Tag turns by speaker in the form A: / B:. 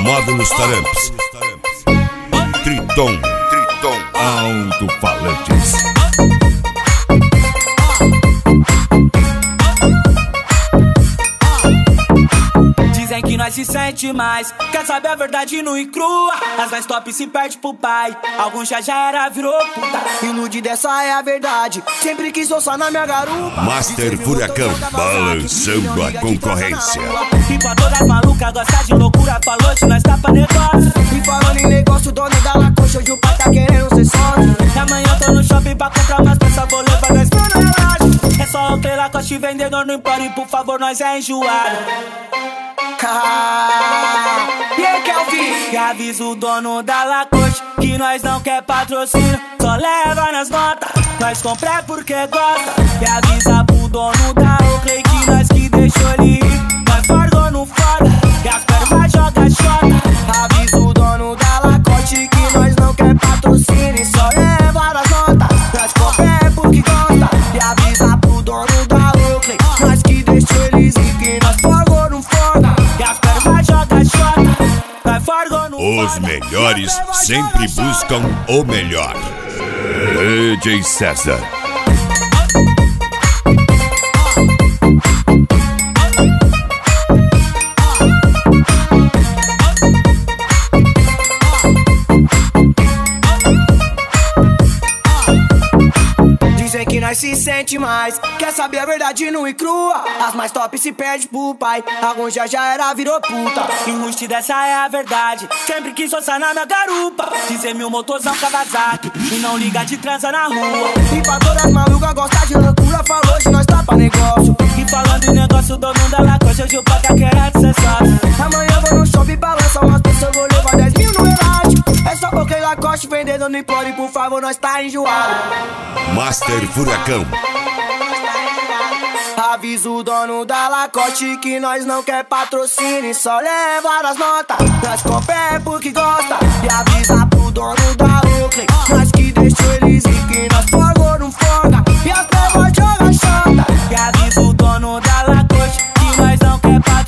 A: Modo nos taramps. Triton Alto-Falantes.
B: Dizem que nós se sente mais, quer saber a verdade nua e crua. As mais top se perde pro pai, alguns já era, virou puta. Ilude dessa é a verdade, sempre quis ossar na minha garupa.
A: Master Furacão, balançando a concorrência.
B: E pra todas malucas, gosta de loucura, falou de nós tapa negócio. E falando em negócio, dono da Lacoste, hoje o pai tá querendo ser sócio. E amanhã eu tô no shopping pra comprar umas peças, vou levar 10 mil no relógio. É só o Lacoste, vendedor no Empório, por favor, nós é enjoado. E aí, Kelvin? E avisa o dono da Lacoste que nós não quer patrocínio, só leva nas notas. Nós compré porque gosta. E avisa pro dono da Oakley que nós que deixou ele ir. Nós forgou no foda e as pervas joga xota. Avisa o dono da Lacoste que nós não quer patrocínio, só leva nas notas. Nós compré porque gosta. E avisa pro dono da Oakley nós que deixou eles ir, que nós forgou no foda.
A: Os melhores sempre buscam o melhor. DJ César.
B: Dizem que nós se sente mais, quer saber a verdade nua e crua. As mais top se perde pro pai, alguns já era, virou puta. Enruste dessa é a verdade, sempre quis ossar na minha garupa. 16.000 motorzão Kawasaki e não liga de transa na rua. E pra todas malucas gosta de loucura, falou de nós tapa negócio. E falando em negócio, dono da Lacoste, hoje o pai tá querendo ser sócio. Amanhã eu vou no shopping pra lançar umas pessoas, vou levar 10 mil no relógio. É só porque Lacoste vendendo no Empório, por favor, nós tá enjoado.
A: Master Furacão.
B: Avisa o dono da Lacoste que nós não quer patrocínio, só leva as notas. Nós compré porque gosta. E avisa pro dono da Oakley nós que deixou eles ir, que nós forgou no foda e as pervas joga xota. E avisa o dono da Lacoste que nós não quer patrocínio,